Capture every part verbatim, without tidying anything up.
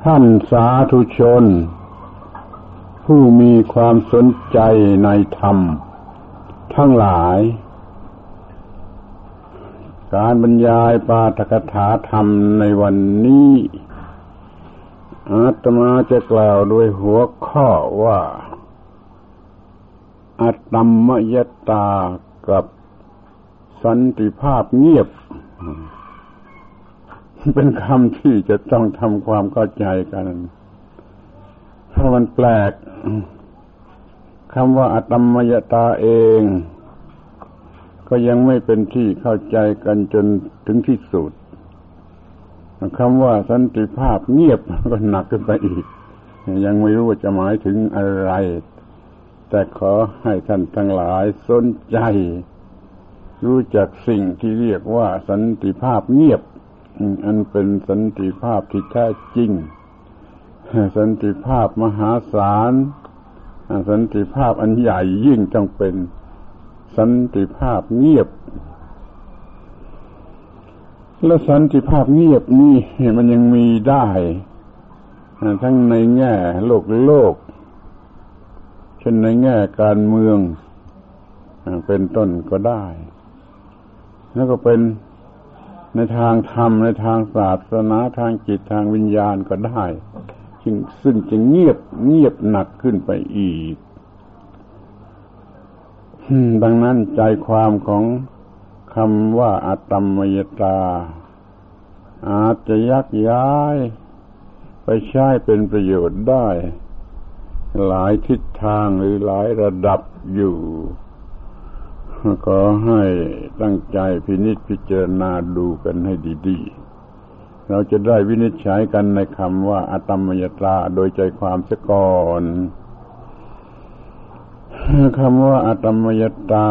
ท่านสาธุชนผู้มีความสนใจในธรรมทั้งหลายการบรรยายปาฐกถาธรรมในวันนี้อาตมาจะกล่าวโดยหัวข้อว่าอัตตัมมยตากับสันติภาพเงียบเป็นคำที่จะต้องทำความเข้าใจกันเพราะมันแปลกคำว่าอัตตัมมยตาเองก็ยังไม่เป็นที่เข้าใจกันจนถึงที่สุดคำว่าสันติภาพเงียบก็หนักขึ้นไปอีกยังไม่รู้ว่าจะหมายถึงอะไรแต่ขอให้ท่านทั้งหลายสนใจรู้จักสิ่งที่เรียกว่าสันติภาพเงียบอันเป็นสันติภาพที่แท้จริงสันติภาพมหาศาลสันติภาพอันใหญ่ยิ่งต้องเป็นสันติภาพเงียบและสันติภาพเงียบนี่มันยังมีได้ทั้งในแง่โลกโลกเช่นในแง่การเมืองเป็นต้นก็ได้แล้วก็เป็นในทางธรรมในทางศาสนาทางจิตทางวิญญาณก็ได้จึงซึ่งจะเงียบเงียบหนักขึ้นไปอีกดังนั้นใจความของคำว่าอัตตัมมยตาอาจจะยักย้ายไปใช้เป็นประโยชน์ได้หลายทิศทางหรือหลายระดับอยู่ขอให้ตั้งใจพินิจพิจารณาดูกันให้ดีๆเราจะได้วินิจฉัยกันในคำว่าอัตตัมมยตาโดยใจความเสียก่อนคำว่าอัตตัมมยตา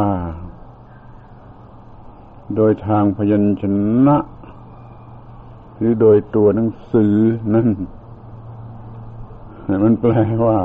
โดยทางพยัญชนะหรือโดยตัวหนังสือนั่นมันแปลว่า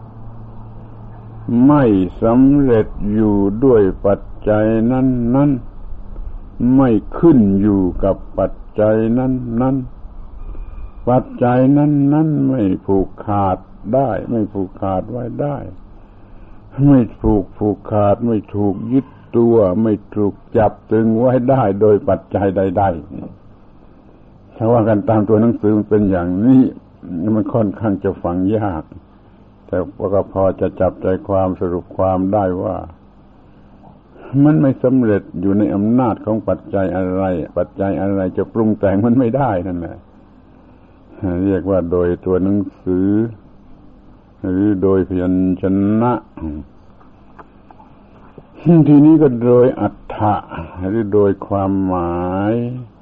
ไม่สำเร็จอยู่ด้วยปัจจัยนั้นนั้นไม่ขึ้นอยู่กับปัจจัยนั้นนั้นปัจจัยนั้นนั้นไม่ผูกขาดได้ไม่ผูกขาดไว้ได้ไม่ถูกผูกขาดไม่ถูกยึดตัวไม่ถูกจับตึงไว้ได้โดยปัจจัยใดๆถ้าว่ากันตามตัวหนังสือมันเป็นอย่างนี้มันค่อนข้างจะฟังยากแต่ก็พอจะจับใจความสรุปความได้ว่ามันไม่สำเร็จอยู่ในอำนาจของปัจจัยอะไรปัจจัยอะไรจะปรุงแต่งมันไม่ได้นั่นแหละเรียกว่าโดยตัวหนังสือหรือโดยพยัญชนะทีนี้ก็โดยอรรถะหรือโดยความหมาย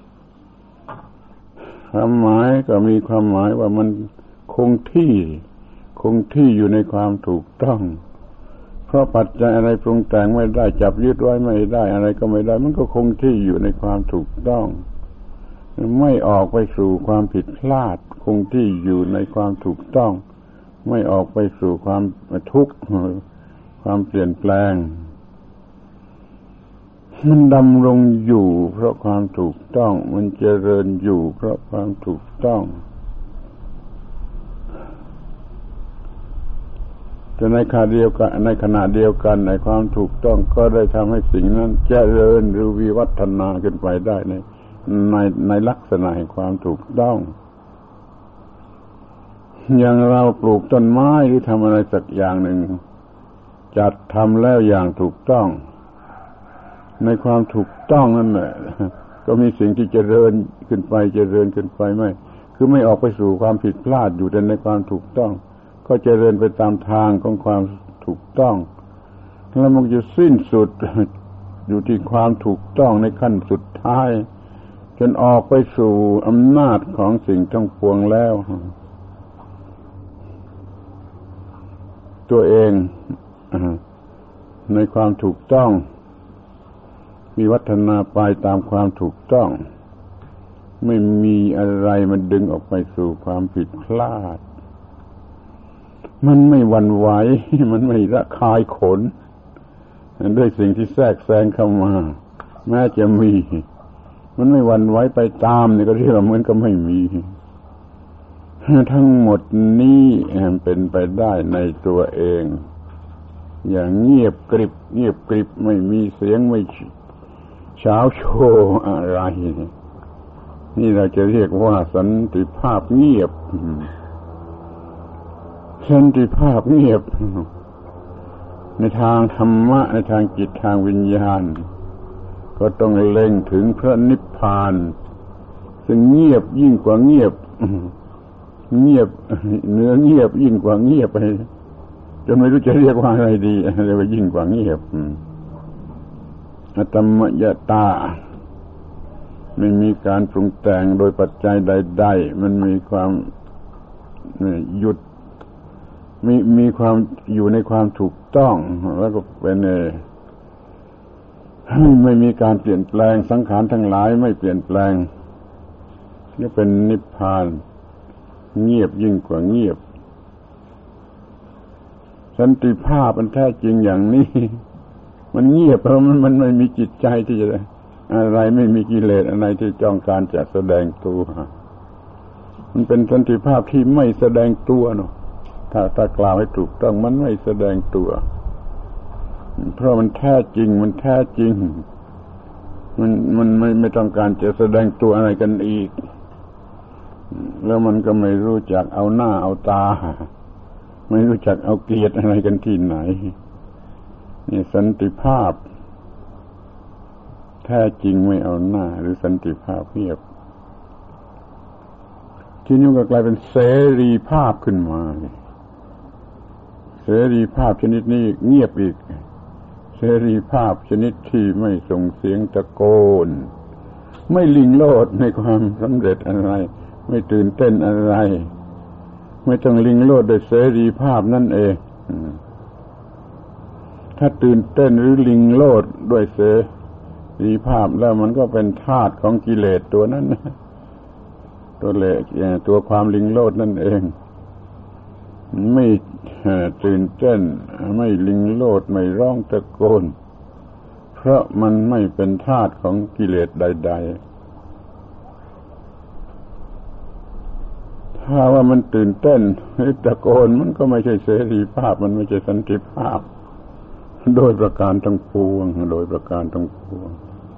ความหมายก็มีความหมายว่ามันคงที่คงที่อยู่ในความถูกต้องเพราะปัจจัยอะไรปรุงแต่งไม่ได้จับยึดไว้ไม่ได้อะไรก็ไม่ได้มันก็คงที่อยู่ในความถูกต้องไม่ออกไปสู่ความผิดพลาดคงที่อยู่ในความถูกต้องไม่ออกไปสู่ความทุกข์ความเปลี่ยนแปลงมันดำรงอยู่เพราะความถูกต้องมันเจริญอยู่เพราะความถูกต้องแต่ในขณะเดียวกันในขณะเดียวกันในความถูกต้องก็ได้ทำให้สิ่งนั้นเจริญหรือวิวัฒนาขึ้นไปได้ในในในลักษณะแห่งความถูกต้องอย่างเราปลูกต้นไม้หรือทำอะไรสักอย่างหนึ่งจัดทำแล้วอย่างถูกต้องในความถูกต้องนั่นแหละก็มีสิ่งที่เจริญขึ้นไปเจริญขึ้นไปไม่คือไม่ออกไปสู่ความผิดพลาดอยู่แต่ในความถูกต้องก็เจริญไปตามทางของความถูกต้องแล้วมันจะสิ้นสุดอยู่ที่ความถูกต้องในขั้นสุดท้ายจนออกไปสู่อำนาจของสิ่งทั้งปวงแล้วตัวเองในความถูกต้องมีวัฒนาไปตามความถูกต้องไม่มีอะไรมันดึงออกไปสู่ความผิดพลาดมันไม่หวั่นไหวมันไม่ระคายขนด้วยสิ่งที่แทรกแซงเข้ามาแม้จะมีมันไม่หวั่นไหวไปตามนี่ก็เรียกว่าเหมือนกับไม่มี มทั้งหมดนี้เป็นไปได้ในตัวเองอย่างเงียบกริบเงียบกริบไม่มีเสียงไม่เช้าโชว์อะไรนี่เราจะเรียกว่าสันติภาพเงียบสันติภาพเงียบในทางธรรมะในทางจิตทางวิญญาณก็ต้องเล็งถึงพระนิพพานซึ่งเงียบยิ่งกว่าเงียบเงียบเนื้อเงียบยิ่งกว่าเงียบไปจนไม่รู้จะเรียกว่าอะไรดีเรียกว่ายิ่งกว่าเงียบอตมยตาไม่มีการปรุงแต่งโดยปัจจัยใดๆมันมีความหยุดมีมีความอยู่ในความถูกต้องแล้วก็เป็นไม่มีการเปลี่ยนแปลงสังขารทั้งหลายไม่เปลี่ยนแปลงนี่เป็นนิพพานเงียบยิ่งกว่าเงียบสันติภาพมันแท้จริงอย่างนี้มันเงียบเพราะมันมันไม่มีจิตใจที่จะอะไรไม่มีกิเลสอะไรที่จ้องการจะแสดงตัวมันเป็นสันติภาพที่ไม่แสดงตัวเนาะถ้าถ้ากล่าวให้ถูกต้องมันไม่แสดงตัวเพราะมันแท้จริงมันแท้จริงมันมันไม่ไม่ต้องการจะแสดงตัวอะไรกันอีกแล้วมันก็ไม่รู้จักเอาหน้าเอาตาไม่รู้จักเอาเกียรติอะไรกันที่ไหนนี่สันติภาพแท้จริงไม่เอาหน้าหรือสันติภาพเงียบที่นี้ก็กลายเป็นเสรีภาพขึ้นมาเสรีภาพชนิดนี้เงียบอีกเสรีภาพชนิดที่ไม่ส่งเสียงตะโกนไม่ลิงโลดในความสำเร็จอะไรไม่ตื่นเต้นอะไรไม่ต้องลิงโลดโดยเสรีภาพนั่นเองถ้าตื่นเต้นหรือลิงโลดด้วยเสรีภาพแล้วมันก็เป็นทาสของกิเลสตัวนั้นตัวเละตัวความลิงโลดนั่นเองไม่ตื่นเต้นไม่ลิงโลดไม่ร้องตะโกนเพราะมันไม่เป็นทาสของกิเลสใดๆถ้าว่ามันตื่นเต้นตะโกนมันก็ไม่ใช่เสรีภาพมันไม่ใช่สันติภาพโดยประการทั้งปวงโดยประการทั้งปวง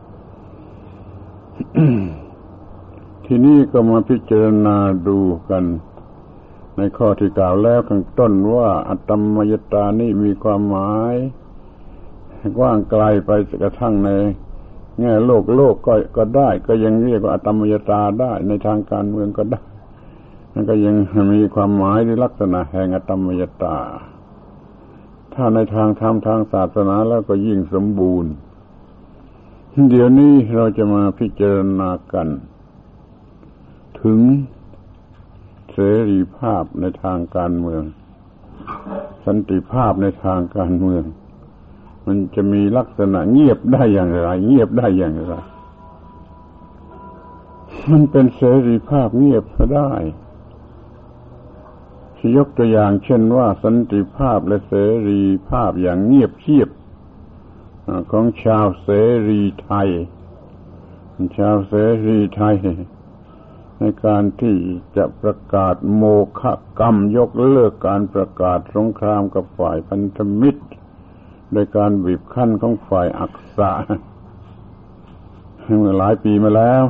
ทีนี้ก็มาพิจารณาดูกันในข้อที่กล่าวแล้วข้างต้นว่าอัตตมยตานี่มีความหมายกว้างไกลไปกระทั่งในแง่โลกโลกก็ก็ได้ก็ยังเรียกว่าอัตตมยตาได้ในทางการเมืองก็ได้นั่นก็ยังมีความหมายในลักษณะแห่งอัตตมยตาถ้าในทางธรรมทางศาสนาแล้วก็ยิ่งสมบูรณ์เดี๋ยวนี้เราจะมาพิจารณากันถึงเสรีภาพในทางการเมืองสันติภาพในทางการเมืองมันจะมีลักษณะเงียบได้อย่างไรเงียบได้อย่างไรมันเป็นเสรีภาพเงียบก็ได้ยกตัวอย่างเช่นว่าสันติภาพและเสรีภาพอย่างเงียบเชียบของชาวเสรีไทยชาวเสรีไทยในการที่จะประกาศโมฆะกรรมยกเลิกการประกาศสงครามกับฝ่ายพันธมิตรโดยการบีบคั้นของฝ่ายอักษะเมื่อหลายปีมาแล้ว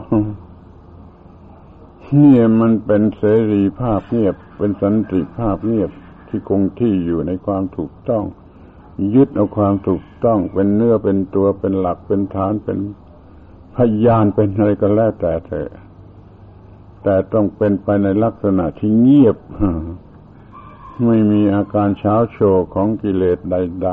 นี่มันเป็นเสรีภาพเงียบเป็นสันติภาพเงียบที่คงที่อยู่ในความถูกต้องยึดเอาความถูกต้องเป็นเนื้อเป็นตัวเป็นหลักเป็นฐานเป็นพยานเป็นอะไรก็แล้วแต่เถอะแต่ต้องเป็นไปในลักษณะที่เงียบไม่มีอาการเช้าโชว์ของกิเลสใด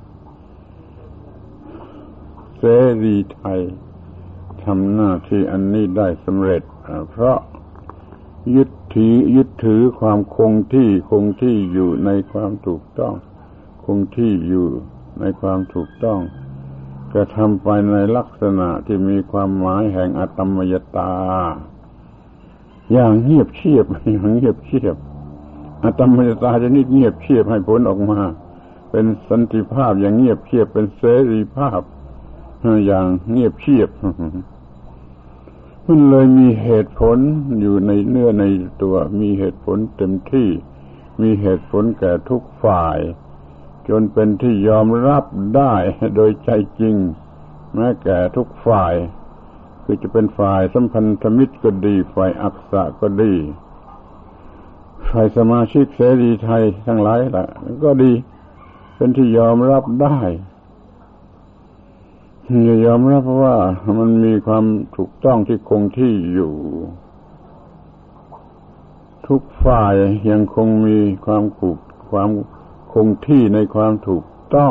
ๆเสรีไทยทำหน้าที่อันนี้ได้สำเร็จเพราะยึดถือยึดถือความคงที่คงที่อยู่ในความถูกต้องคงที่อยู่ในความถูกต้องกระทำไปในลักษณะที่มีความหมายแห่งอัตตมยตาอย่างเงียบเชียบอย่างเงียบเชียบอัตตมยตาจะนิดเงียบเชียบให้ผลออกมาเป็นสันติภาพอย่างเงียบเชียบเป็นเสรีภาพอย่างเงียบเชียบมันเลยมีเหตุผลอยู่ในเนื้อในตัวมีเหตุผลเต็มที่มีเหตุผลแก่ทุกฝ่ายจนเป็นที่ยอมรับได้โดยใจจริงแม้แก่ทุกฝ่ายคือจะเป็นฝ่ายสัมพันธมิตรก็ดีฝ่ายอักษะก็ดีฝ่ายสมาชิกเสรีไทยทั้งหลายล่ะก็ดีเป็นที่ยอมรับได้ยอมรับว่ามันมีความถูกต้องที่คงที่อยู่ทุกฝ่ายยังคงมีความถูกความคงที่ในความถูกต้อง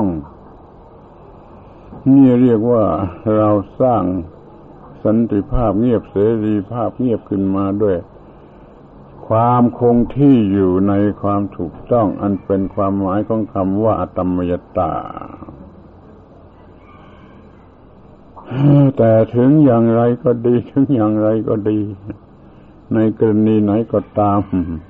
นี่เรียกว่าเราสร้างสันติภาพเงียบเสรีภาพเงียบขึ้นมาด้วยความคงที่อยู่ในความถูกต้องอันเป็นความหมายของคำว่าอตมยตาแต่ถึงอย่างไรก็ดีถึงอย่างไรก็ดีในกรณีไหนก็ตาม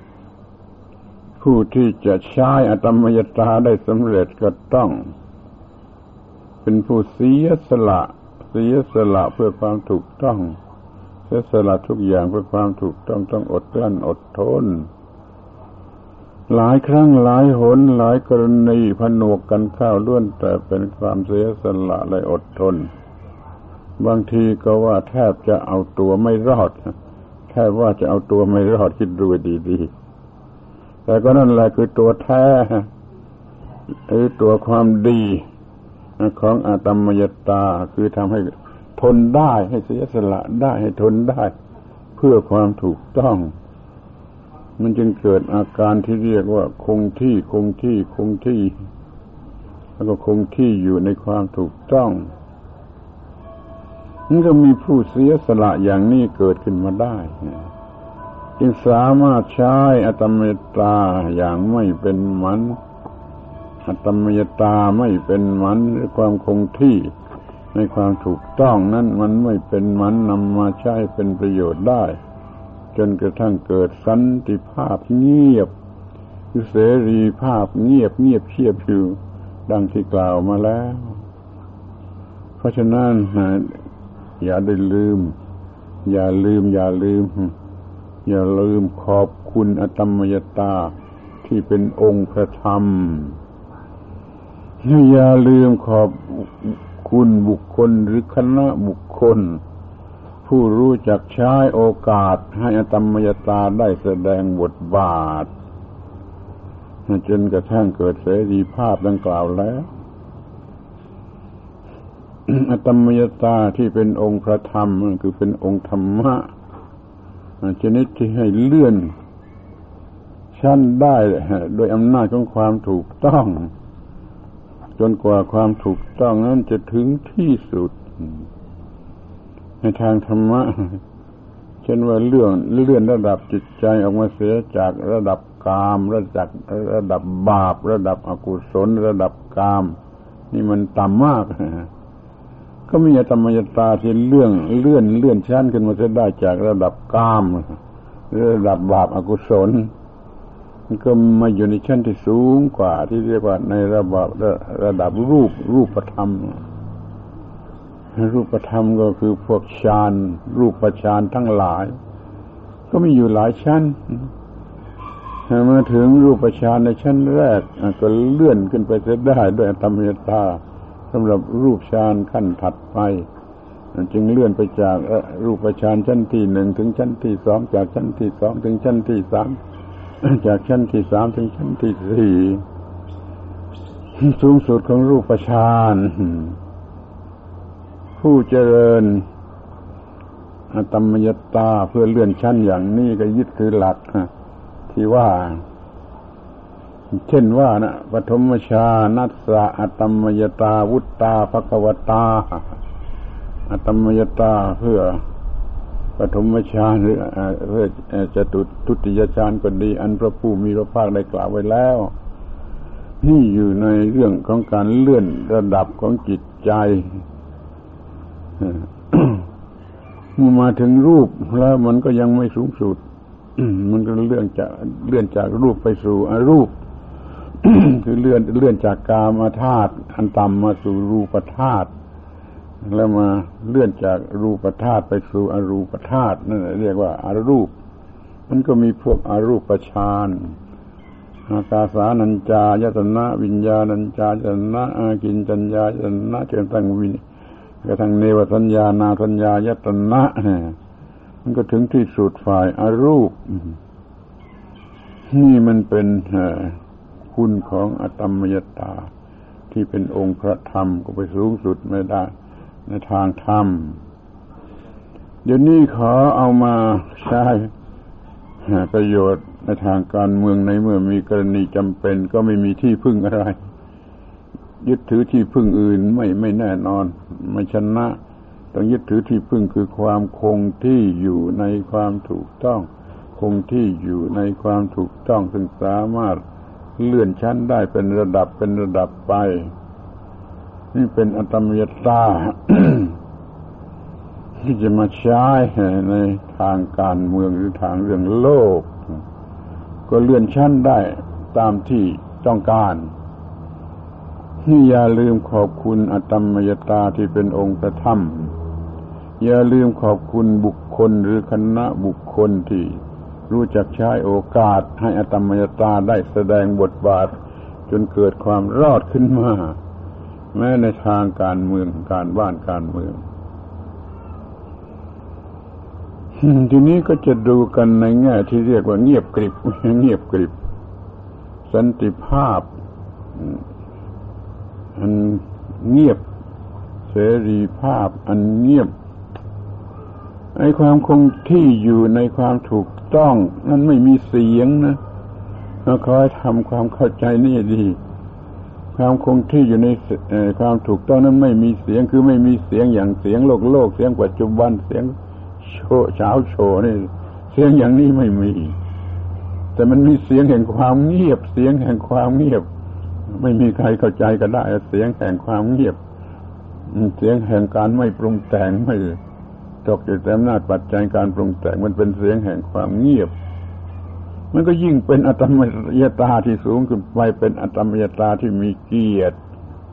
ผู้ที่จะใช้อตมยตาได้สำเร็จก็ต้องเป็นผู้เสียสละเสียสละเพื่อความถูกต้องเสียสละทุกอย่างเพื่อความถูกต้องต้องอดกลั้นอดทนหลายครั้งหลายหนหลายกรณีผนวกกันเข้าล้วนแต่เป็นความเสียสละและอดทนบางทีก็ว่าแทบจะเอาตัวไม่รอดแทบว่าจะเอาตัวไม่รอดคิดดูดีๆแต่ก็นั่นแหละคือตัวแท้หรือตัวความดีของอตมยตาคือทำให้ทนได้ให้เสียสละได้ให้ทนได้เพื่อความถูกต้องมันจึงเกิดอาการที่เรียกว่าคงที่คงที่คงที่แล้วก็คงที่อยู่ในความถูกต้องมันก็มีผู้เสียสละอย่างนี้เกิดขึ้นมาได้จึงสามารถใช้อตมยตาอย่างไม่เป็นมันอตมยตาไม่เป็นมันหรือความคงที่ในความถูกต้องนั้นมันไม่เป็นมันนำมาใช้เป็นประโยชน์ได้จนกระทั่งเกิดสันติภาพเงียบคือเสรีภาพเงียบเงียบเชียบอยู่ดังที่กล่าวมาแล้วเพราะฉะนั้นอย่าได้ลืมอย่าลืมอย่าลืมอย่าลืมขอบคุณอตมยตาที่เป็นองค์พระธรรมอย่าลืมขอบคุณบุคคลหรือคณะบุคคลผู้รู้จักใช้โอกาสให้อตมยตาได้แสดงบทบาทจนกระทั่งเกิดเสรีภาพดังกล่าวแล้วอตมยตาที่เป็นองค์พระธรรมคือเป็นองค์ธรรมะชนิดที่ให้เลื่อนชั้นได้โดยอำนาจของความถูกต้องจนกว่าความถูกต้องนั้นจะถึงที่สุดในทางธรรมะเช่นว่าเรื่องเลื่อนระดับจิตใจออกมาเสียจากระดับกามระดับระดับบาประดับอกุศลระดับกามนี่มันต่ำมากก็มีอตมยตาที่เลื่อนเลื่อนเลื่อนชั้นขึ้นมาเสียได้จากระดับกามระดับบาปอกุศลมันก็มาอยู่ในชั้นที่สูงกว่าที่เรียกว่าในระดับระดับรูปรูปธรรมรูปธรรมก็คือพวกฌานรูปฌานทั้งหลายก็มีอยู่หลายชั้นเมื่อถึงรูปฌานในชั้นแรกก็เลื่อนขึ้นไปเสียได้ด้วยอตมยตาสำหรับรูปฌานขั้นถัดไปจึงเลื่อนไปจากรูปฌานชั้นที่หนึ่งถึงชั้นที่สองจากชั้นที่สองถึงชั้นที่สามจากชั้นที่สามถึงชั้นที่สี่สูงสุดของรูปฌานผู้เจริญอตมยตาเพื่อเลื่อนชั้นอย่างนี้ก็ยึดถือหลักที่ว่าเช่นว่านะปฐมฌานัสสะอตมยตาวุตตาภควตาอตมยตาเพื่อปฐมฌานหรือเพื่อจตุทุติยฌานก็ดีอันพระผู้มีพระภาคได้กล่าวไว้แล้วนี่อยู่ในเรื่องของการเลื่อนระดับของจิตใจเมื่อมาถึงรูปแล้วมันก็ยังไม่สูงสุดมันก็เลื่อนจากเลื่อนจากรูปไปสู่อรูป คือเลื่อนเลื่อนจากกามธาตุอันต่ำมาสู่รูปธาตุแล้วมาเลื่อนจากรูปธาตุไปสู่อรูปธาตุนั่นเรียกว่าอารูปมันก็มีพวกอารูปฌานอากาสานัญจายตนะวิญญาณัญจายตนะอากิญจัญญายตนะจนตั้งวิญกระทั่งเนวสัญญานาสัญญายตนะมันก็ถึงที่สุดฝ่ายอารูปนี่มันเป็นคุณของอตมยตาที่เป็นองค์พระธรรมก็ไปสูงสุดไม่ได้ในทางธรรมเดี๋ยวนี้ขอเอามาใช้ประโยชน์ในทางการเมืองในเมื่อมีกรณีจำเป็นก็ไม่มีที่พึ่งอะไรยึดถือที่พึ่งอื่นไม่ไม่แน่นอนไม่ชนะต้องยึดถือที่พึ่งคือความคงที่อยู่ในความถูกต้องคงที่อยู่ในความถูกต้องซึ่งสามารถเลื่อนชั้นได้เป็นระดับเป็นระดับไปนี่เป็นอตมยตา ที่จะมาใช้ในทางการเมืองหรือทางเรื่องโลกก็เลื่อนชั้นได้ตามที่ต้องการนี่อย่าลืมขอบคุณอตมยตาที่เป็นองค์พระธรรมอย่าลืมขอบคุณบุคคลหรือคณะบุคคลที่รู้จักใช้โอกาสให้อตมยตาได้แสดงบทบาทจนเกิดความรอดขึ้นมาแม้ในทางการเมืองการบ้านการเมืองทีนี้ก็จะดูกันในแง่ที่เรียกว่าเงียบกริบเงียบกริบสันติภาพอันเงียบเสรีภาพอันเงียบไอ้ความคงที่อยู่ในความถูกต้องนั้นไม่มีเสียงนะเราคอยทำความเข้าใจนี่ดีความคงที่อยู่ในความถูกต้องนั้นไม่มีเสียงคือไม่มีเสียงอย่างเสียงโลกโลกเสียงปัจจุบันเสียงโชว์เช้าโชว์นี่เสียงอย่างนี้ไม่มีแต่มันมีเสียงแห่งความเงียบเสียงแห่งความเงียบไม่มีใครเข้าใจก็ได้เสียงแห่งความเงียบเสียงแห่งการไม่ปรุงแต่งไม่ตกอยู่แต่อำนาจปัจจัยการปรุงแต่งมันเป็นเสียงแห่งความเงียบมันก็ยิ่งเป็นอตมยตาที่สูงขึ้นไปเป็นอตมยตาที่มีเกียรติ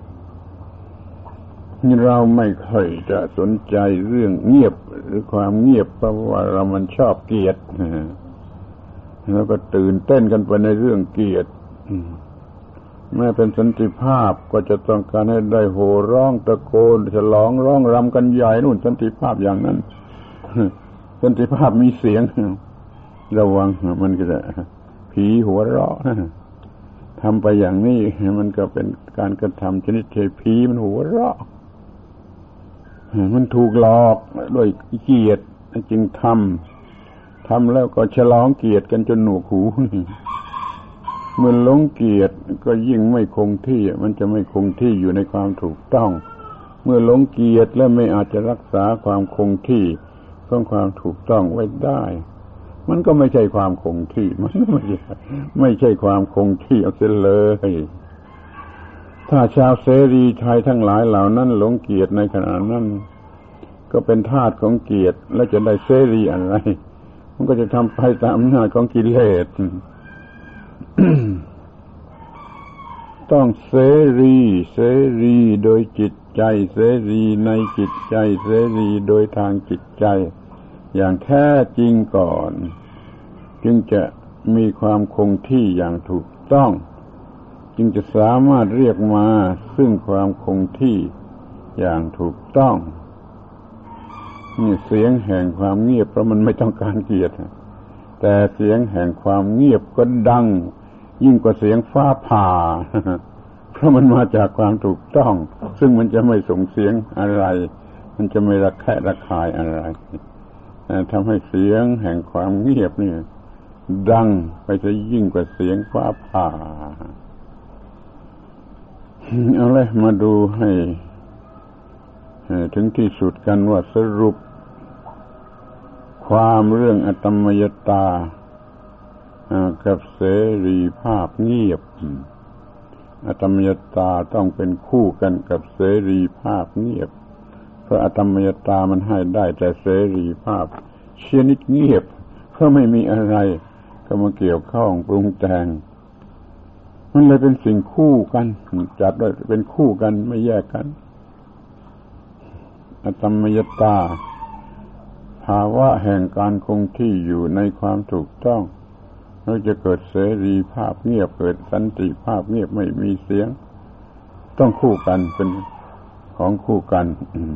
เราไม่ค่อยจะสนใจเรื่องเงียบหรือความเงียบเพราะว่าเรามันชอบเกียรติแล้วก็ตื่นเต้นกันไปในเรื่องเกียรติแม้เป็นสันติภาพก็จะต้องการให้ได้โห่ร้องตะโกนฉลองร้องรำกันใหญ่นู่นสันติภาพอย่างนั้นสันติภาพมีเสียงระวังมันก็จะผีหัวเราะทำไปอย่างนี้มันก็เป็นการกระทำชนิดที่ผีมันหัวเราะมันถูกหลอกด้วยเกียรติจึงทำทำแล้วก็ฉลองเกียรติกันจนหนวกหูเมื่อหลงเกียรติก็ยิ่งไม่คงที่มันจะไม่คงที่อยู่ในความถูกต้องเมื่อหลงเกียรติแล้วไม่อาจจะรักษาความคงที่ของความถูกต้องไว้ได้มันก็ไม่ใช่ความคงที่มันไม่ใช่ไม่ใช่ความคงที่เอาเสียเลยถ้าชาวเสรีไทยทั้งหลายเหล่านั้นหลงเกียรติในขณะนั้นก็เป็นทาสของเกียรติแล้วจะได้เสรีอะไรมันก็จะทำไปตามอำนาจของกิเลส ต้องเสรีเสรีโดยจิตใจเสรีในจิตใจเสรีโดยทางจิตใจอย่างแท้จริงก่อนจึงจะมีความคงที่อย่างถูกต้องจึงจะสามารถเรียกมาซึ่งความคงที่อย่างถูกต้องนี่เสียงแห่งความเงียบเพราะมันไม่ต้องการเกียรติแต่เสียงแห่งความเงียบก็ดังยิ่งกว่าเสียงฟ้าผ่าเพราะมันมาจากความถูกต้องซึ่งมันจะไม่ส่งเสียงอะไรมันจะไม่ระแคะระคายอะไรทำให้เสียงแห่งความเงียบนี่ดังไปจะยิ่งกว่าเสียงฟ้าผ่าเอาเลยมาดูให้ถึงที่สุดกันว่าสรุปความเรื่องอตมยตากับเสรีภาพเงียบอตมยตาต้องเป็นคู่กันกับเสรีภาพเงียบเพราะอตมยตามันให้ได้แต่เสรีภาพชนิดเงียบเพราะไม่มีอะไรก็มาเกี่ยวข้องปรุงแต่งมันเลยเป็นสิ่งคู่กันจัดด้วยเป็นคู่กันไม่แยกกันอตมยตาภาวะแห่งการคงที่อยู่ในความถูกต้องแล้วจะเกิดเสรีภาพเงียบเกิดสันติภาพเงียบไม่มีเสียงต้องคู่กันเป็นของคู่กัน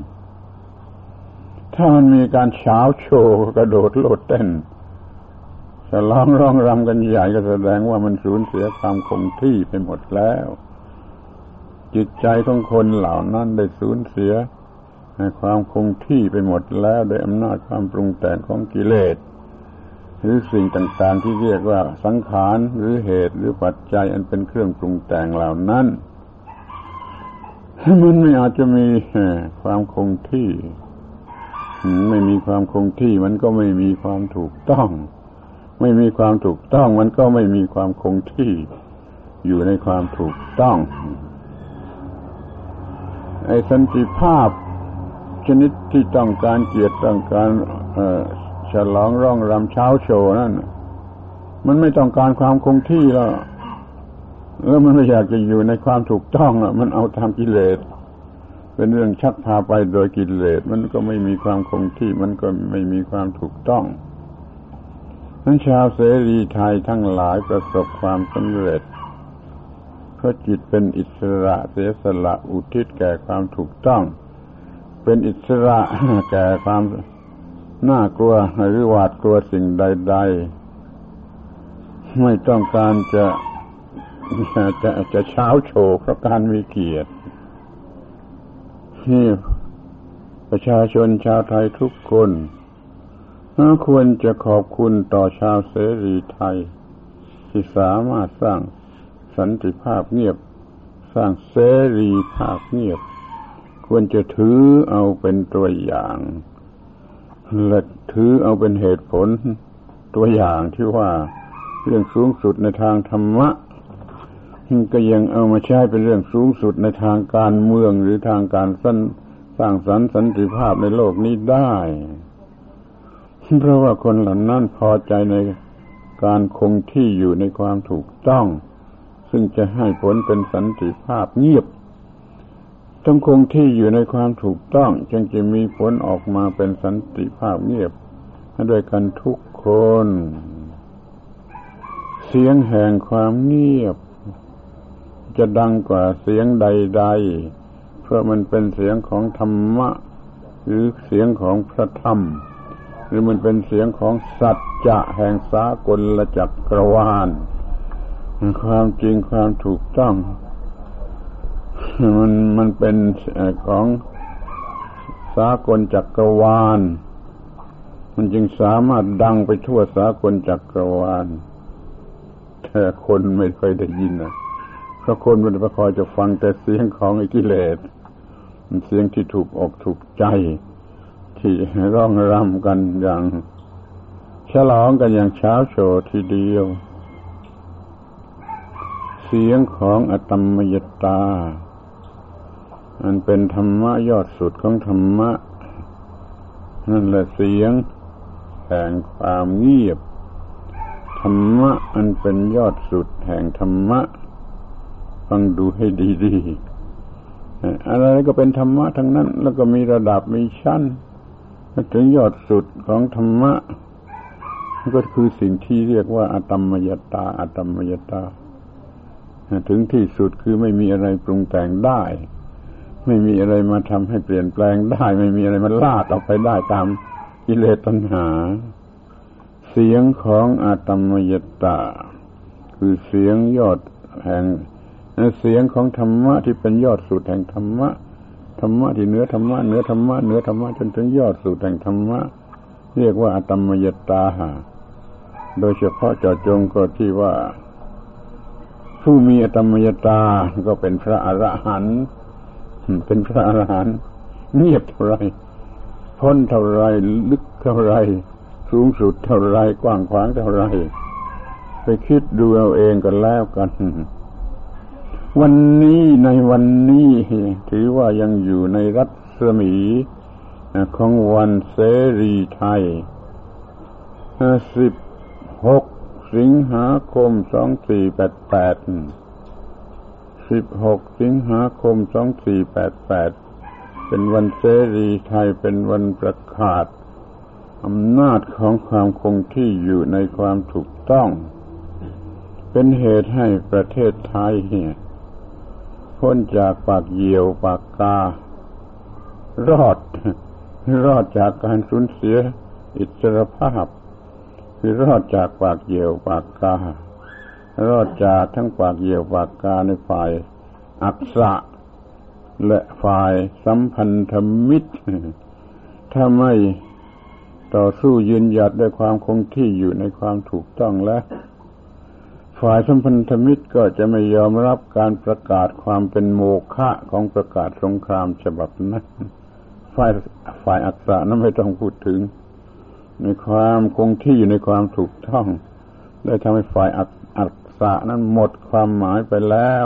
ถ้ามันมีการเช้าโชว์กระโดดโลดเต้นฉลองร้องรำกันใหญ่ก็แสดงว่ามันสูญเสียความคงที่ไปหมดแล้วจิตใจของคนเหล่านั้นได้สูญเสียความคงที่ไปหมดแล้วโดยอำนาจความปรุงแต่งของกิเลสหรือสิ่งต่างๆที่เรียกว่าสังขารหรือเหตุหรือปัจจัยอันเป็นเครื่องปรุงแต่งเหล่านั้นมันไม่อาจจะมีความคงที่ไม่มีความคงที่มันก็ไม่มีความถูกต้องไม่มีความถูกต้องมันก็ไม่มีความคงที่อยู่ในความถูกต้องไอ้สันติภาพชนิดที่ต้องการเกียรติต้องการเอ่อฉลองร้องรำเช้าโชว์นั่นมันไม่ต้องการความคงที่แล้วแล้วมันไม่อยากจะอยู่ในความถูกต้องอ่ะมันเอาตามกิเลสเป็นเรื่องชักพาไปโดยกิเลสมันก็ไม่มีความคงที่มันก็ไม่มีความถูกต้องนั้นชาวเสรีไทยทั้งหลายประสบความสำเร็จเพราะจิตเป็นอิสระเสียสละอุทิศแก่ความถูกต้องเป็นอิสระแก่ความน่ากลัวหรือหวาดกลัวสิ่งใดๆไม่ต้องการจะจะจะเช้าโชว์เพราะการมีเกียรตินี่ประชาชนชาวไทยทุกคนควรจะขอบคุณต่อชาวเสรีไทยที่สามารถสร้างสันติภาพเงียบสร้างเสรีภาพเงียบควรจะถือเอาเป็นตัวอย่างและถือเอาเป็นเหตุผลตัวอย่างที่ว่าเรื่องสูงสุดในทางธรรมะก็ยังเอามาใช้เป็นเรื่องสูงสุดในทางการเมืองหรือทางการสร้างสร้างสรรค์สันติภาพในโลกนี้ได้เพราะว่าคนเหล่านั้นพอใจในการคงที่อยู่ในความถูกต้องซึ่งจะให้ผลเป็นสันติภาพเงียบต้องคงที่อยู่ในความถูกต้องจึงจะมีผลออกมาเป็นสันติภาพเงียบด้วยกันทุกคนเสียงแห่งความเงียบจะดังกว่าเสียงใดๆเพราะมันเป็นเสียงของธรรมะหรือเสียงของพระธรรมหรือมันเป็นเสียงของสัจจะแห่งสากลจักรวาลความจริงความถูกต้องมันมันเป็นของสากลจักรวาลมันจึงสามารถดังไปทั่วสากลจักรวาลแต่คนไม่เคยได้ยินนะเพราะคนมันไปคอยจะฟังแต่เสียงของไอ้กิเลสมันเสียงที่ถูกอกถูกใจที่ร้องรำกันอย่างฉลองกันอย่างเช้าโชว์ทีเดียวเสียงของอตมยตาอันเป็นธรรมะยอดสุดของธรรมะนั่นแหละเสียงแห่งความเงียบธรรมะอันเป็นยอดสุดแห่งธรรมะฟังดูให้ดีๆอะไรก็เป็นธรรมะทั้งนั้นแล้วก็มีระดับมีชั้นถึงยอดสุดของธรรมะก็คือสิ่งที่เรียกว่าอตมยตาอตมยตาถึงที่สุดคือไม่มีอะไรปรุงแต่งได้ไม่มีอะไรมาทำให้เปลี่ยนแปลงได้ไม่มีอะไรมาลากออกไปได้ตามกิเลสตัณหาเสียงของอตมยตาคือเสียงยอดแห่งเสียงของธรรมะที่เป็นยอดสุดแห่งธรรมะธรรมะที่เหนือธรรมะเหนือธรรมะเหนือธรรมะจนถึงยอดสุดแห่งธรรมะเรียกว่าอตมยตาโดยเฉพาะเจาะจงก็ที่ว่าผู้มีอตมยตาก็เป็นพระอรหันต์เป็นพระอรหันต์เงียบเท่าไรพ้นเท่าไรลึกเท่าไรสูงสุดเท่าไรกว้างขวางเท่าไรไปคิดดูเอาเองกันแล้วกันวันนี้ในวันนี้ถือว่ายังอยู่ในรัศมีของวันเสรีไทยสิบหกสิงหาคมสองพันสี่ร้อยแปดสิบแปดสิบหกสิงหาคมสองพันสี่ร้อยแปดสิบแปดเป็นวันเสรีไทยเป็นวันประกาศอำนาจของความคงที่อยู่ในความถูกต้องเป็นเหตุให้ประเทศไทยพ้นจากปากเหยี่ยวปากการอดรอดจากการสูญเสียอิสรภาพคือรอดจากปากเหยี่ยวปากการอดจากทั้งปากเหยี่ยวปากกาในฝ่ายอักษะและฝ่ายสัมพันธมิตรถ้าไม่ต่อสู้ยืนหยัดด้วยความคงที่อยู่ในความถูกต้องและฝ่ายสัมพันธมิตรก็จะไม่ยอมรับการประกาศความเป็นโมฆะของประกาศสงครามฉบับนั้นฝ่ายฝ่ายอักษะนั้นไม่ต้องพูดถึงในความคงที่อยู่ในความถูกต้องได้ทำให้ฝ่ายอักอักษะนั้นหมดความหมายไปแล้ว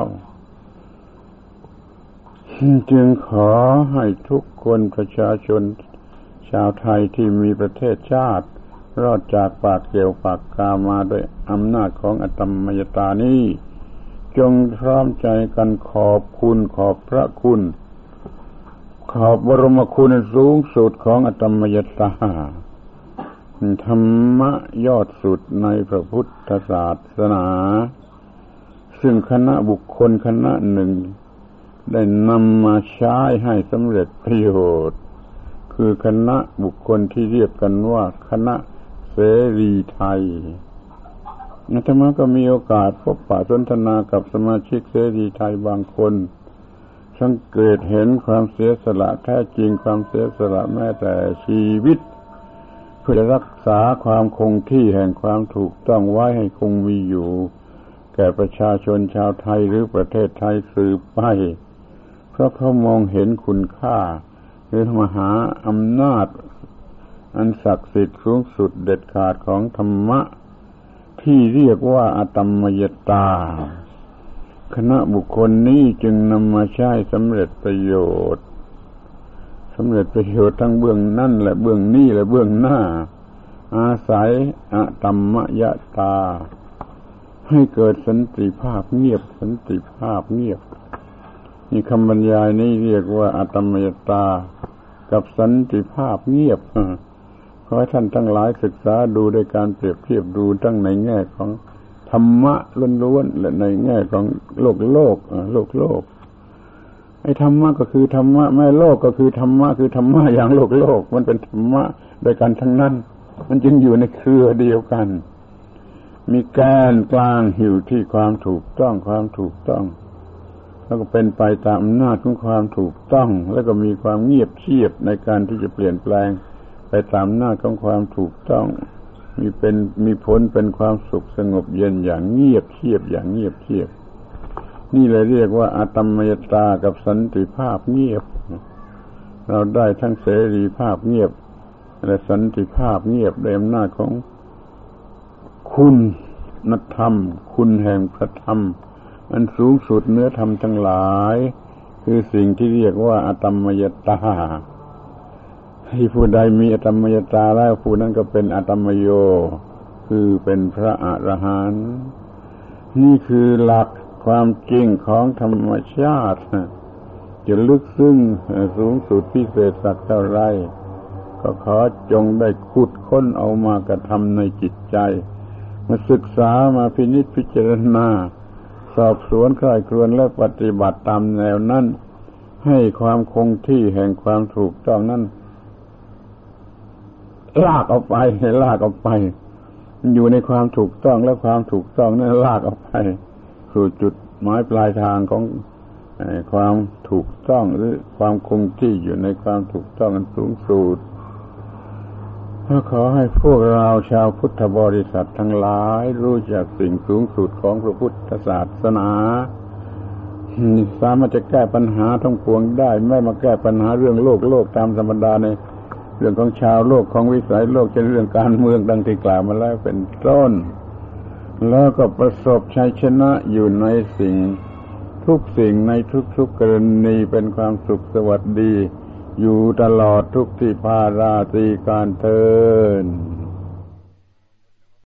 จึงขอให้ทุกคนประชาชนชาวไทยที่มีประเทศชาติรอดจากปากเหยี่ยวปากกามาด้วยอำนาจของอตมมยตานี้จงพร้อมใจกันขอบคุณขอบพระคุณขอบบรมคุณสูงสุดของอตมมยตาธรรมะยอดสุดในพระพุทธศาสนาซึ่งคณะบุคคลคณะหนึ่งได้นำมาใช้ให้สำเร็จประโยชน์คือคณะบุคคลที่เรียกกันว่าคณะเสรีไทยอาตมาก็มีโอกาสพบปะสนทนากับสมาชิกเสรีไทยบางคนสังเกตเห็นความเสียสละแท้จริงความเสียสละแม้แต่ชีวิตเพื่อรักษาความคงที่แห่งความถูกต้องไว้ให้คงมีอยู่แก่ประชาชนชาวไทยหรือประเทศไทยสืบไปเพราะเขามองเห็นคุณค่าหรือมหาอำนาจอันศักดิ์สิทธิ์สูงสุดเด็ดขาดของธรรมะที่เรียกว่าอตมมยตาคณะบุคคลนี้จึงนำมาใช้สำเร็จประโยชน์สำเร็จประโยชน์ทั้งเบื้องนั่นและเบื้องนี้และเบื้องหน้าอาศัยอตมมยตาให้เกิดสันติภาพเงียบสันติภาพเงียบนี่คำบรรยายนี้เรียกว่าอตมมยตากับสันติภาพเงียบขอให้ท่านทั้งหลายศึกษาดูด้วยการเปรียบเทียบดูทั้งในแง่ของธรรมะล้วนๆและในแง่ของโลกโลกโลกโลกไอ้ธรรมะก็คือธรรมะแม่โลกก็คือธรรมะคือธรรมะอย่างโลกโลกมันเป็นธรรมะโดยกันทั้งนั้นมันจึงอยู่ในเครือเดียวกันมีแกนกลางอยู่ที่ความถูกต้องความถูกต้องแล้วก็เป็นไปตามอำนาจของความถูกต้องแล้วก็มีความเงียบเชียบในการที่จะเปลี่ยนแปลงไปตามอำนาจของความถูกต้องมีเป็นมีผลเป็นความสุขสงบเย็นอย่างเงียบเชียบอย่างเงียบเชียบนี่เลยเรียกว่าอตมมยตากับสันติภาพเงียบเราได้ทั้งเสรีภาพเงียบและสันติภาพเงียบด้วยอำนาจของคุณธรรมคุณแห่งพระธรรมอันสูงสุดเนื้อธรรมทั้งหลายคือสิ่งที่เรียกว่าอตมมยตาที่ผู้ใดมีอตมมยตาแล้วผู้นั้นก็เป็นอตมโยคือเป็นพระอรหันต์นี่คือหลักความจริงของธรรมชาติจะลึกซึ้งสูงสุดพิเศษสักเท่าไรก็ขอจงได้ขุดค้นเอามากระทำในจิตใจมาศึกษามาพินิจพิจารณาสอบสวนใคร่ครวญและปฏิบัติตามแนวนั้นให้ความคงที่แห่งความถูกต้องนั้นลากออกไปให้ลากออกไปอยู่ในความถูกต้องและความถูกต้องนั้นลากออกไปสู่จุดหมายปลายทางของความถูกต้องหรือความคงที่อยู่ในความถูกต้องอันสูงสุดขอให้พวกเราชาวพุทธบริษัททั้งหลายรู้จักสิ่งสูงสุดของพระพุทธศาสนาสามารถจะแก้ปัญหาทั้งปวงได้ไม่มาแก้ปัญหาเรื่องโลกโลกตามธรรมดาในเรื่องของชาวโลกของวิสัยโลกจะเรื่องการเมืองดังที่กล่าวมาแล้วเป็นต้นแล้วก็ประสบชัยชนะอยู่ในสิ่งทุกสิ่งในทุกๆกรณีเป็นความสุขสวัสดีอยู่ตลอดทุกที่พาราตรีการเทิน